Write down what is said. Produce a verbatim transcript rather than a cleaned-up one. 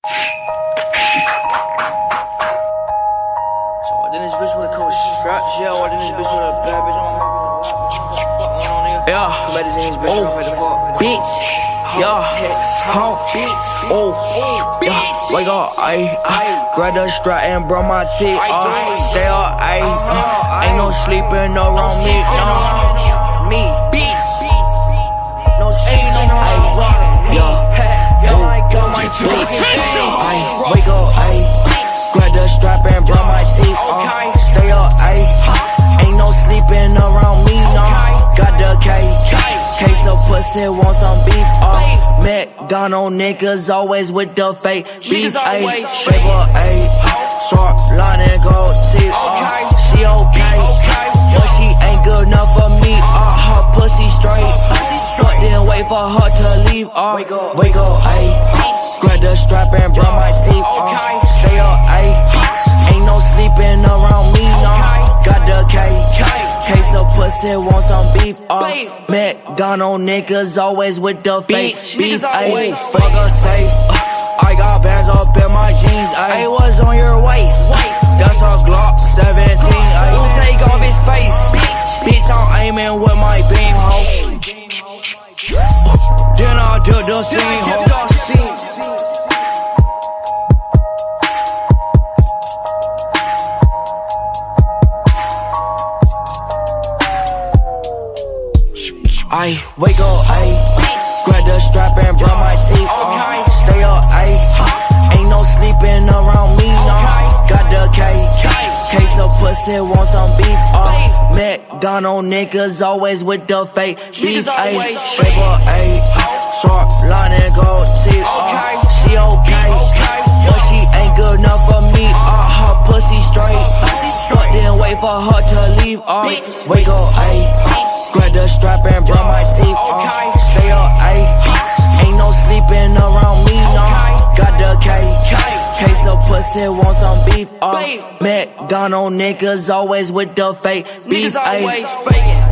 So I did this bitch with a coat of straps, yeah. I did this bitch with a bad bitch on my yeah. Magazines, bitch, oh, bitch, yeah, huh, bitch, oh, yeah. Wake up, ayy, grab the strap and brought my teeth off. Stay up, ayy, uh, ain't no sleeping around me, no, me, bitch, no sleep, no, ayy, yeah, yeah, my girl, my bitch, ayy, wake up, ayy, grab the strap and brought my teeth off. Stay up, ayy, ain't no sleeping around me, no. Got the K, case of pussy, want some beef, uh McDonald niggas always with the fake beef, ayy. Shape up, ayy, short line and gold teeth, uh she okay, but she ain't good enough for me, uh her pussy straight, but then wait for her to leave, uh wake up, wake up, ayy, grab the strap and brush my teeth, uh stay up, ayy, ain't no sleeping around me, no. Got the K, case of pussy, want some beef, uh McDonald niggas always with the fake beef, ayy. Fuck a say, uh, I got bands up in my jeans, ayy. What's on your waist? That's a Glock seventeen, ayy. Who take off his face? Bitch, I'm aiming with my beam, ho. Then I do the scene, ho. Ay, wake up, ay, grab the strap and brush my teeth, uh, stay up, ay, ain't no sleeping around me, no. Got the K, case of pussy, want some beef, uh McDonald niggas always with the fake beef, ay. Shape up, ay, short line and gold teeth, uh she okay, but she ain't good enough for me, uh her pussy straight, but then wait for her to leave, uh wake up, ay, grab the strap and brush my teeth, uh stay up, ayy, ain't no sleeping around me, no. Got the K, case of pussy, want some beef, uh McDonald niggas always with the fake beef, ayy.